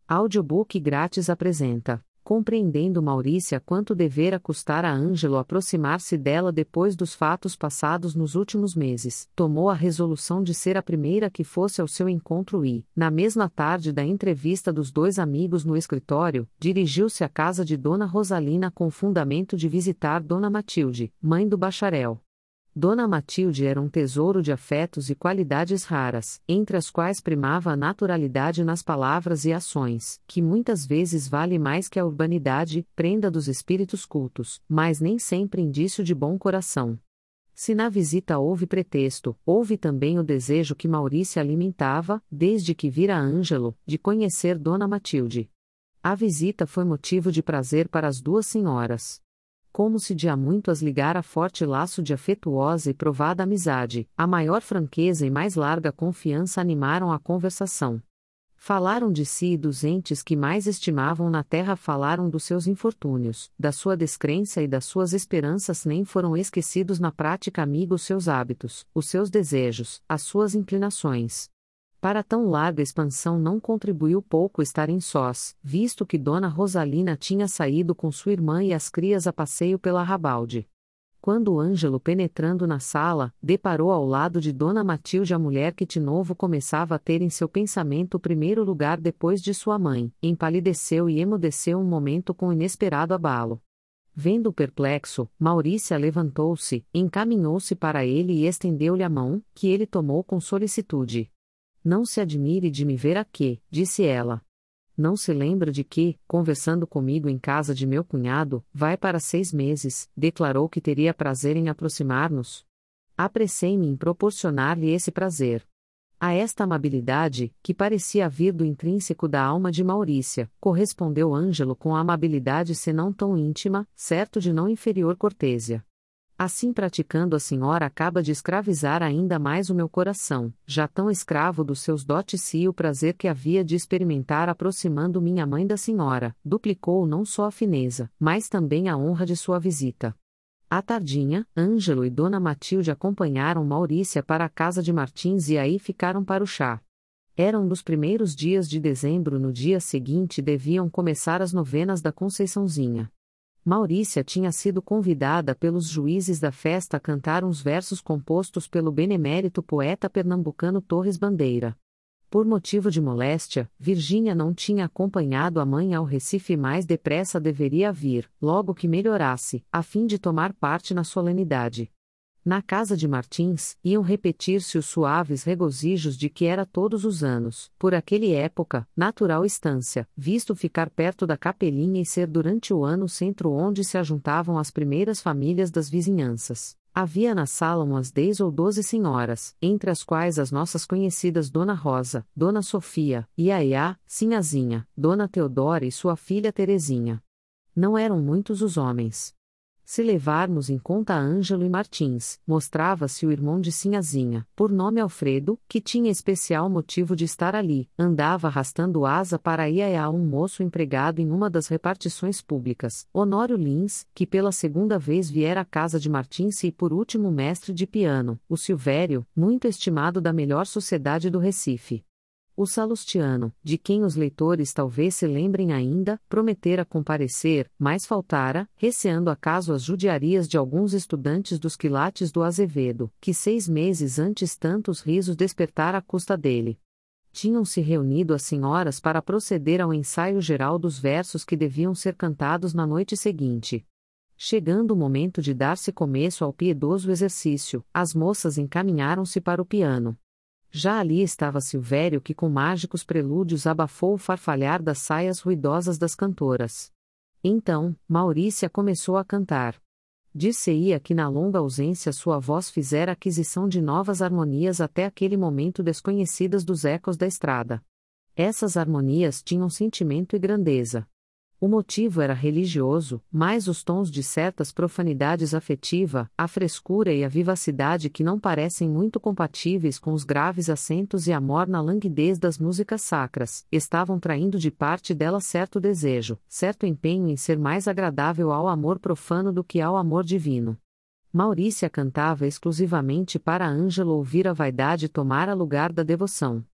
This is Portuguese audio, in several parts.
Audiobook grátis apresenta: Compreendendo Maurícia quanto devera custar a Ângelo aproximar-se dela depois dos fatos passados nos últimos meses. Tomou a resolução de ser a primeira que fosse ao seu encontro e, na mesma tarde da entrevista dos dois amigos no escritório, dirigiu-se à casa de Dona Rosalina com o fundamento de visitar Dona Matilde, mãe do bacharel. Dona Matilde era um tesouro de afetos e qualidades raras, entre as quais primava a naturalidade nas palavras e ações, que muitas vezes vale mais que a urbanidade, prenda dos espíritos cultos, mas nem sempre indício de bom coração. Se na visita houve pretexto, houve também o desejo que Maurícia alimentava, desde que vira Ângelo, de conhecer Dona Matilde. A visita foi motivo de prazer para as duas senhoras. Como se de há muito as ligara forte laço de afetuosa e provada amizade, a maior franqueza e mais larga confiança animaram a conversação. Falaram de si e dos entes que mais estimavam na terra, falaram dos seus infortúnios, da sua descrença e das suas esperanças, nem foram esquecidos na prática amiga os seus hábitos, os seus desejos, as suas inclinações. Para tão larga expansão não contribuiu pouco estar em sós, visto que Dona Rosalina tinha saído com sua irmã e as crias a passeio pela Arrabalde. Quando Ângelo, penetrando na sala, deparou ao lado de Dona Matilde a mulher que de novo começava a ter em seu pensamento o primeiro lugar depois de sua mãe, empalideceu e emudeceu um momento com inesperado abalo. Vendo-o perplexo, Maurícia levantou-se, encaminhou-se para ele e estendeu-lhe a mão, que ele tomou com solicitude. Não se admire de me ver aqui, disse ela. Não se lembra de que, conversando comigo em casa de meu cunhado, vai para 6 meses, declarou que teria prazer em aproximar-nos? Apressei-me em proporcionar-lhe esse prazer. A esta amabilidade, que parecia vir do intrínseco da alma de Maurícia, correspondeu Ângelo com a amabilidade senão tão íntima, certo de não inferior cortesia. Assim praticando a senhora acaba de escravizar ainda mais o meu coração, já tão escravo dos seus dotes, e o prazer que havia de experimentar aproximando minha mãe da senhora, duplicou não só a fineza, mas também a honra de sua visita. À tardinha, Ângelo e Dona Matilde acompanharam Maurícia para a casa de Martins e aí ficaram para o chá. Eram dos primeiros dias de dezembro, no dia seguinte deviam começar as novenas da Conceiçãozinha. Maurícia tinha sido convidada pelos juízes da festa a cantar uns versos compostos pelo benemérito poeta pernambucano Torres Bandeira. Por motivo de moléstia, Virgínia não tinha acompanhado a mãe ao Recife e mais depressa deveria vir, logo que melhorasse, a fim de tomar parte na solenidade. Na casa de Martins, iam repetir-se os suaves regozijos de que era todos os anos, por aquele época, natural estância, visto ficar perto da capelinha e ser durante o ano o centro onde se ajuntavam as primeiras famílias das vizinhanças. Havia na sala umas 10 ou 12 senhoras, entre as quais as nossas conhecidas Dona Rosa, Dona Sofia, Iaiá, Sinhazinha, Dona Teodora e sua filha Terezinha. Não eram muitos os homens. Se levarmos em conta Ângelo e Martins, mostrava-se o irmão de Sinhazinha, por nome Alfredo, que tinha especial motivo de estar ali, andava arrastando asa para Iaiá um moço empregado em uma das repartições públicas, Honório Lins, que pela segunda vez viera à casa de Martins, e por último o mestre de piano, o Silvério, muito estimado da melhor sociedade do Recife. O Salustiano, de quem os leitores talvez se lembrem ainda, prometera comparecer, mas faltara, receando acaso as judiarias de alguns estudantes dos quilates do Azevedo, que 6 meses antes tantos risos despertara à custa dele. Tinham-se reunido as senhoras para proceder ao ensaio geral dos versos que deviam ser cantados na noite seguinte. Chegando o momento de dar-se começo ao piedoso exercício, as moças encaminharam-se para o piano. Já ali estava Silvério, que com mágicos prelúdios abafou o farfalhar das saias ruidosas das cantoras. Então, Maurícia começou a cantar. Dir-se-ia que na longa ausência sua voz fizera aquisição de novas harmonias até aquele momento desconhecidas dos ecos da estrada. Essas harmonias tinham sentimento e grandeza. O motivo era religioso, mas os tons de certas profanidades afetiva, a frescura e a vivacidade que não parecem muito compatíveis com os graves acentos e a morna languidez das músicas sacras, estavam traindo de parte dela certo desejo, certo empenho em ser mais agradável ao amor profano do que ao amor divino. Maurícia cantava exclusivamente para Ângelo ouvir a vaidade tomara lugar da devoção.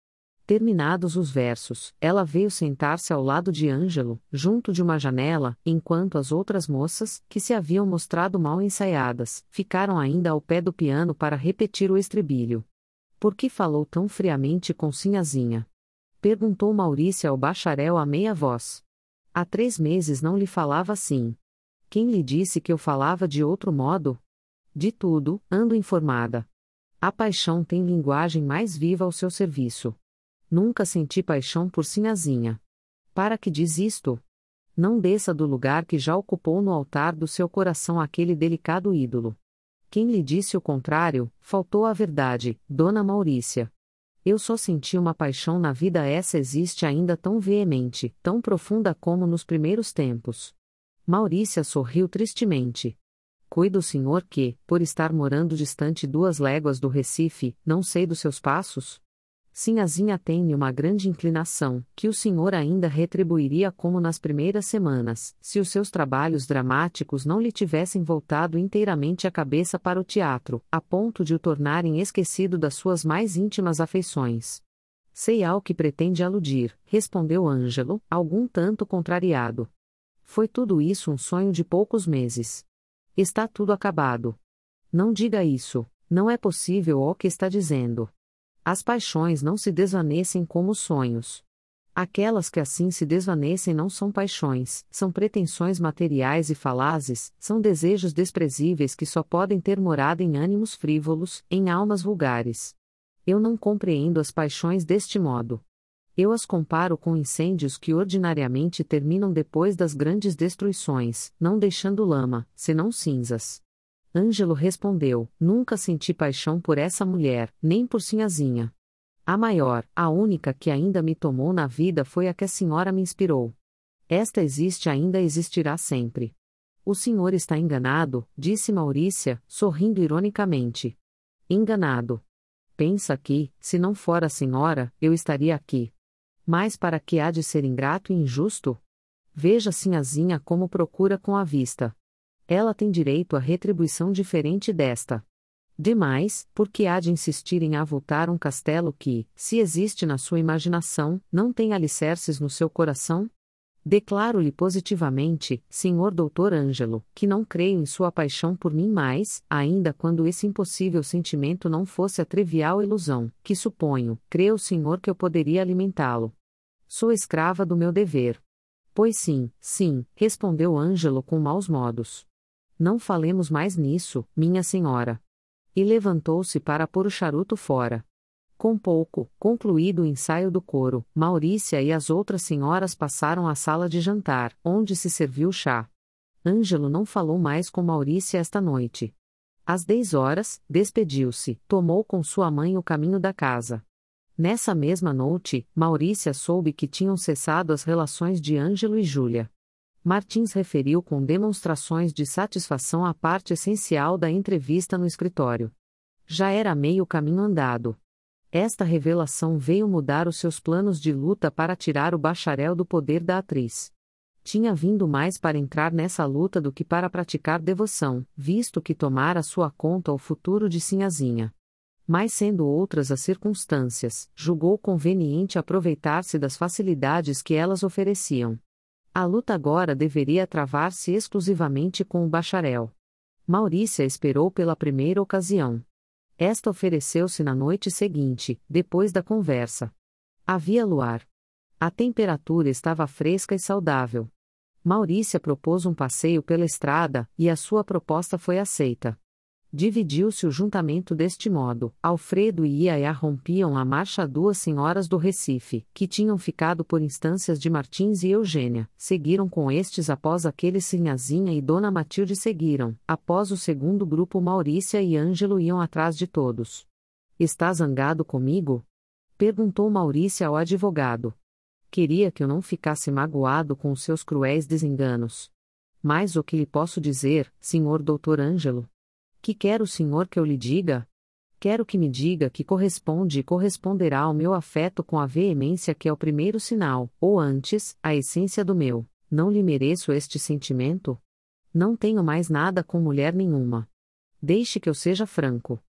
Terminados os versos, ela veio sentar-se ao lado de Ângelo, junto de uma janela, enquanto as outras moças, que se haviam mostrado mal ensaiadas, ficaram ainda ao pé do piano para repetir o estribilho. Por que falou tão friamente com Sinhazinha? Perguntou Maurícia ao bacharel a meia voz. Há 3 meses não lhe falava assim. Quem lhe disse que eu falava de outro modo? De tudo, ando informada. A paixão tem linguagem mais viva ao seu serviço. Nunca senti paixão por Sinhazinha. Para que diz isto? Não desça do lugar que já ocupou no altar do seu coração aquele delicado ídolo. Quem lhe disse o contrário, faltou à verdade, Dona Maurícia. Eu só senti uma paixão na vida, essa existe ainda tão veemente, tão profunda como nos primeiros tempos. Maurícia sorriu tristemente. Cuida o senhor que, por estar morando distante 2 léguas do Recife, não sei dos seus passos? Sinhazinha tem-me uma grande inclinação, que o senhor ainda retribuiria como nas primeiras semanas, se os seus trabalhos dramáticos não lhe tivessem voltado inteiramente a cabeça para o teatro, a ponto de o tornarem esquecido das suas mais íntimas afeições. Sei ao que pretende aludir, respondeu Ângelo, algum tanto contrariado. Foi tudo isso um sonho de poucos meses. Está tudo acabado. Não diga isso, não é possível o que está dizendo. As paixões não se desvanecem como os sonhos. Aquelas que assim se desvanecem não são paixões, são pretensões materiais e falazes, são desejos desprezíveis que só podem ter morada em ânimos frívolos, em almas vulgares. Eu não compreendo as paixões deste modo. Eu as comparo com incêndios que ordinariamente terminam depois das grandes destruições, não deixando lama, senão cinzas. Ângelo respondeu: nunca senti paixão por essa mulher, nem por Sinhazinha. A maior, a única que ainda me tomou na vida foi a que a senhora me inspirou. Esta existe, ainda existirá sempre. O senhor está enganado, disse Maurícia, sorrindo ironicamente. Enganado. Pensa que, se não for a senhora, eu estaria aqui. Mas para que há de ser ingrato e injusto? Veja Sinhazinha como procura com a vista. Ela tem direito a retribuição diferente desta. Demais, porque há de insistir em avultar um castelo que, se existe na sua imaginação, não tem alicerces no seu coração? Declaro-lhe positivamente, Sr. Dr. Ângelo, que não creio em sua paixão por mim mais, ainda quando esse impossível sentimento não fosse a trivial ilusão, que suponho, crê o senhor que eu poderia alimentá-lo. Sou escrava do meu dever. Pois sim, sim, respondeu Ângelo com maus modos. Não falemos mais nisso, minha senhora. E levantou-se para pôr o charuto fora. Com pouco, concluído o ensaio do coro, Maurícia e as outras senhoras passaram à sala de jantar, onde se serviu chá. Ângelo não falou mais com Maurícia esta noite. Às 10 horas, despediu-se, tomou com sua mãe o caminho da casa. Nessa mesma noite, Maurícia soube que tinham cessado as relações de Ângelo e Júlia. Martins referiu com demonstrações de satisfação a parte essencial da entrevista no escritório. Já era meio caminho andado. Esta revelação veio mudar os seus planos de luta para tirar o bacharel do poder da atriz. Tinha vindo mais para entrar nessa luta do que para praticar devoção, visto que tomara à sua conta o futuro de Sinhazinha. Mas sendo outras as circunstâncias, julgou conveniente aproveitar-se das facilidades que elas ofereciam. A luta agora deveria travar-se exclusivamente com o bacharel. Maurícia esperou pela primeira ocasião. Esta ofereceu-se na noite seguinte, depois da conversa. Havia luar. A temperatura estava fresca e saudável. Maurícia propôs um passeio pela estrada, e a sua proposta foi aceita. Dividiu-se o juntamento deste modo: Alfredo e Iaiá rompiam a marcha 2 senhoras do Recife, que tinham ficado por instâncias de Martins e Eugênia, seguiram com estes após aqueles Sinhazinha e Dona Matilde seguiram, após o segundo grupo Maurícia e Ângelo iam atrás de todos. Está zangado comigo? Perguntou Maurícia ao advogado. Queria que eu não ficasse magoado com os seus cruéis desenganos. Mas o que lhe posso dizer, Sr. Dr. Ângelo? Que quer o senhor que eu lhe diga? Quero que me diga que corresponde e corresponderá ao meu afeto com a veemência que é o primeiro sinal, ou antes, a essência do meu. Não lhe mereço este sentimento? Não tenho mais nada com mulher nenhuma. Deixe que eu seja franco.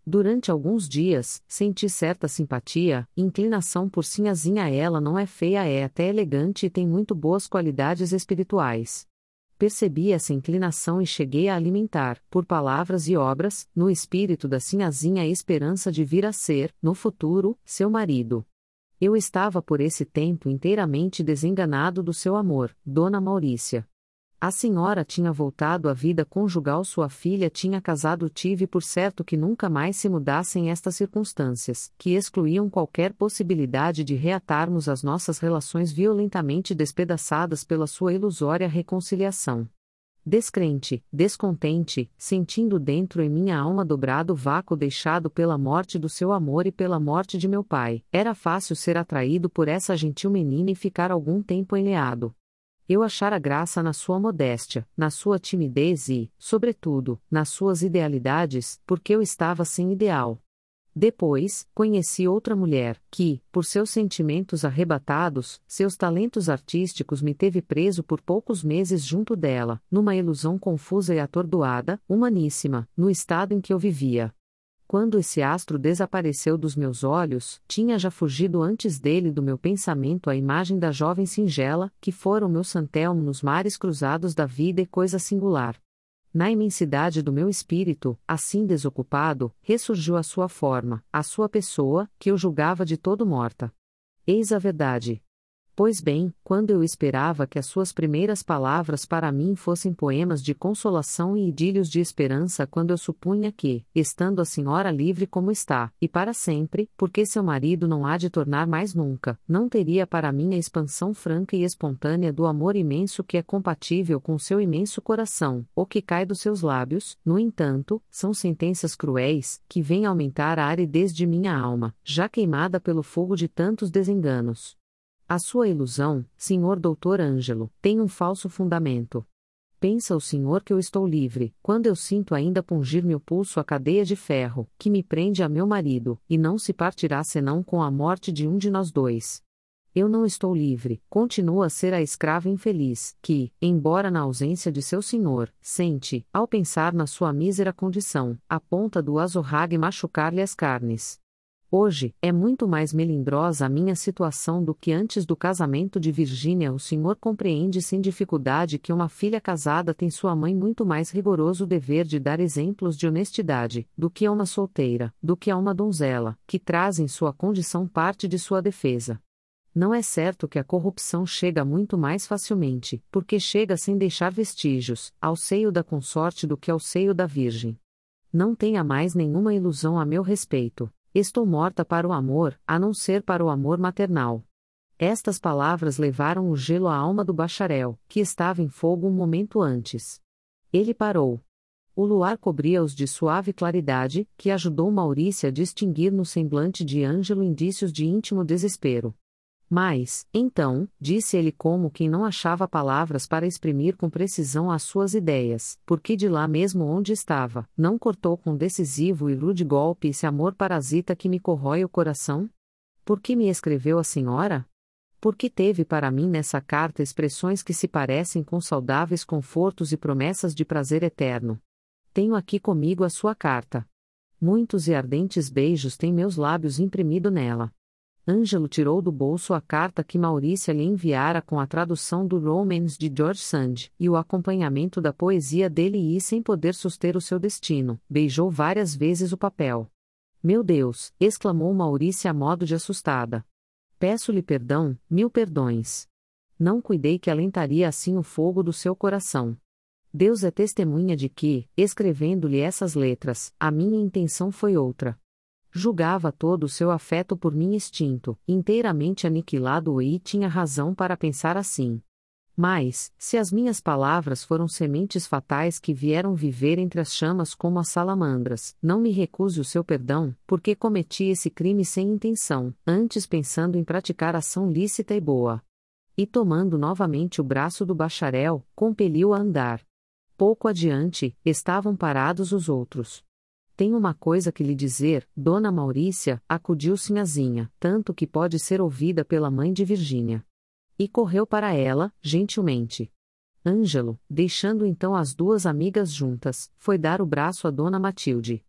Durante alguns dias, senti certa simpatia, inclinação por Sinhazinha. Ela não é feia, é até elegante e tem muito boas qualidades espirituais. Percebi essa inclinação e cheguei a alimentar, por palavras e obras, no espírito da Sinhazinha a esperança de vir a ser, no futuro, seu marido. Eu estava por esse tempo inteiramente desenganado do seu amor, Dona Maurícia. A senhora tinha voltado à vida conjugal, sua filha tinha casado. Tive por certo que nunca mais se mudassem estas circunstâncias, que excluíam qualquer possibilidade de reatarmos as nossas relações violentamente despedaçadas pela sua ilusória reconciliação. Descrente, descontente, sentindo dentro em minha alma dobrado o vácuo deixado pela morte do seu amor e pela morte de meu pai, era fácil ser atraído por essa gentil menina e ficar algum tempo enleado. Eu achara graça na sua modéstia, na sua timidez e, sobretudo, nas suas idealidades, porque eu estava sem ideal. Depois, conheci outra mulher, que, por seus sentimentos arrebatados, seus talentos artísticos, me teve preso por poucos meses junto dela, numa ilusão confusa e atordoada, humaníssima, no estado em que eu vivia. Quando esse astro desapareceu dos meus olhos, tinha já fugido antes dele do meu pensamento a imagem da jovem singela, que fora o meu Santelmo nos mares cruzados da vida e coisa singular. Na imensidade do meu espírito, assim desocupado, ressurgiu a sua forma, a sua pessoa, que eu julgava de todo morta. Eis a verdade. Pois bem, quando eu esperava que as suas primeiras palavras para mim fossem poemas de consolação e idílios de esperança, quando eu supunha que, estando a senhora livre como está, e para sempre, porque seu marido não há de tornar mais nunca, não teria para mim a expansão franca e espontânea do amor imenso que é compatível com seu imenso coração, o que cai dos seus lábios, no entanto, são sentenças cruéis, que vêm aumentar a aridez de minha alma, já queimada pelo fogo de tantos desenganos. A sua ilusão, Sr. Dr. Ângelo, tem um falso fundamento. Pensa o senhor que eu estou livre, quando eu sinto ainda pungir-me o pulso a cadeia de ferro, que me prende a meu marido, e não se partirá senão com a morte de um de nós dois. Eu não estou livre, continuo a ser a escrava infeliz, que, embora na ausência de seu senhor, sente, ao pensar na sua mísera condição, a ponta do azorrague machucar-lhe as carnes. Hoje, é muito mais melindrosa a minha situação do que antes do casamento de Virgínia. O senhor compreende sem dificuldade que uma filha casada tem sua mãe muito mais rigoroso dever de dar exemplos de honestidade, do que a uma solteira, do que a uma donzela, que traz em sua condição parte de sua defesa. Não é certo que a corrupção chega muito mais facilmente, porque chega sem deixar vestígios, ao seio da consorte do que ao seio da Virgem. Não tenha mais nenhuma ilusão a meu respeito. Estou morta para o amor, a não ser para o amor maternal. Estas palavras levaram o gelo à alma do bacharel, que estava em fogo um momento antes. Ele parou. O luar cobria-os de suave claridade, que ajudou Maurícia a distinguir no semblante de Ângelo indícios de íntimo desespero. Mas, então, disse ele como quem não achava palavras para exprimir com precisão as suas ideias, porque de lá mesmo onde estava, não cortou com decisivo e rude golpe esse amor parasita que me corrói o coração? Por que me escreveu a senhora? Porque teve para mim nessa carta expressões que se parecem com saudáveis confortos e promessas de prazer eterno. Tenho aqui comigo a sua carta. Muitos e ardentes beijos têm meus lábios imprimido nela. Ângelo tirou do bolso a carta que Maurícia lhe enviara com a tradução do Romance de George Sand, e o acompanhamento da poesia dele e, sem poder suster o seu destino, beijou várias vezes o papel. Meu Deus! Exclamou Maurícia a modo de assustada. Peço-lhe perdão, 1000 perdões. Não cuidei que alentaria assim o fogo do seu coração. Deus é testemunha de que, escrevendo-lhe essas letras, a minha intenção foi outra. Julgava todo o seu afeto por mim extinto, inteiramente aniquilado e tinha razão para pensar assim. Mas, se as minhas palavras foram sementes fatais que vieram viver entre as chamas como as salamandras, não me recuse o seu perdão, porque cometi esse crime sem intenção, antes pensando em praticar ação lícita e boa. E tomando novamente o braço do bacharel, compeliu-o a andar. Pouco adiante, estavam parados os outros. Tenho uma coisa que lhe dizer, Dona Maurícia, acudiu Sinhazinha, tanto que pode ser ouvida pela mãe de Virgínia. E correu para ela, gentilmente. Ângelo, deixando então as duas amigas juntas, foi dar o braço a Dona Matilde.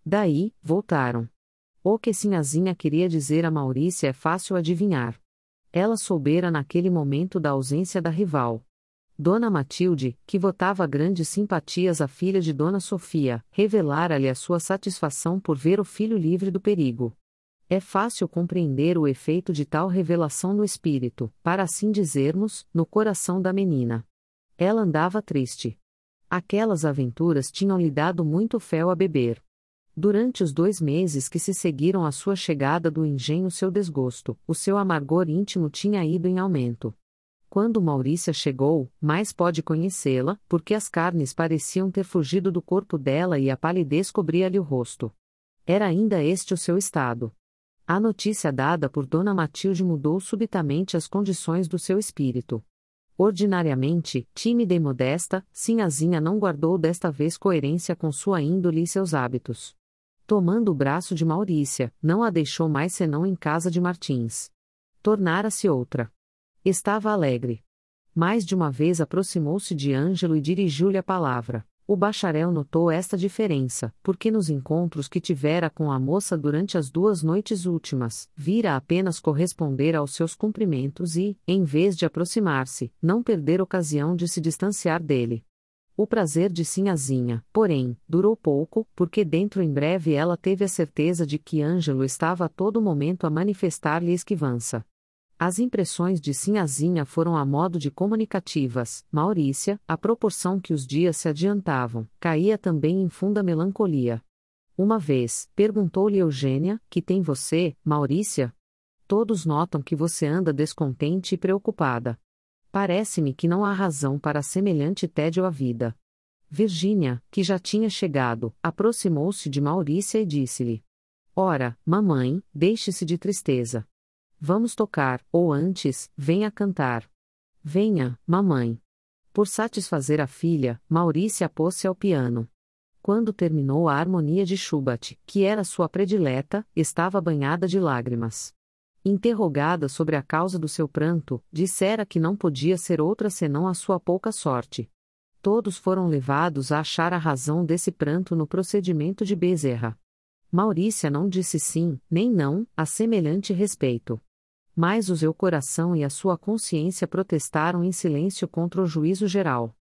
Daí, voltaram. O que Sinhazinha queria dizer a Maurícia é fácil adivinhar. Ela soubera naquele momento da ausência da rival. Dona Matilde, que votava grandes simpatias à filha de Dona Sofia, revelara-lhe a sua satisfação por ver o filho livre do perigo. É fácil compreender o efeito de tal revelação no espírito, para assim dizermos, no coração da menina. Ela andava triste. Aquelas aventuras tinham-lhe dado muito fel a beber. Durante os 2 meses que se seguiram à sua chegada do engenho, seu desgosto, o seu amargor íntimo tinha ido em aumento. Quando Maurícia chegou, mais pôde conhecê-la, porque as carnes pareciam ter fugido do corpo dela e a palidez cobria-lhe o rosto. Era ainda este o seu estado. A notícia dada por Dona Matilde mudou subitamente as condições do seu espírito. Ordinariamente, tímida e modesta, Sinhazinha não guardou desta vez coerência com sua índole e seus hábitos. Tomando o braço de Maurícia, não a deixou mais senão em casa de Martins. Tornara-se outra. Estava alegre. Mais de uma vez aproximou-se de Ângelo e dirigiu-lhe a palavra. O bacharel notou esta diferença, porque nos encontros que tivera com a moça durante as 2 noites últimas, vira apenas corresponder aos seus cumprimentos e, em vez de aproximar-se, não perder ocasião de se distanciar dele. O prazer de Sinhazinha, porém, durou pouco, porque dentro em breve ela teve a certeza de que Ângelo estava a todo momento a manifestar-lhe esquivança. As impressões de Sinhazinha foram a modo de comunicativas. Maurícia, à proporção que os dias se adiantavam, caía também em funda melancolia. Uma vez, perguntou-lhe Eugênia: que tem você, Maurícia? Todos notam que você anda descontente e preocupada. Parece-me que não há razão para semelhante tédio à vida. Virgínia, que já tinha chegado, aproximou-se de Maurícia e disse-lhe: ora, mamãe, deixe-se de tristeza. Vamos tocar, ou antes, venha cantar. Venha, mamãe. Por satisfazer a filha, Maurícia pôs-se ao piano. Quando terminou a harmonia de Schubert, que era sua predileta, estava banhada de lágrimas. Interrogada sobre a causa do seu pranto, dissera que não podia ser outra senão a sua pouca sorte. Todos foram levados a achar a razão desse pranto no procedimento de Bezerra. Maurícia não disse sim, nem não, a semelhante respeito. Mas o seu coração e a sua consciência protestaram em silêncio contra o juízo geral.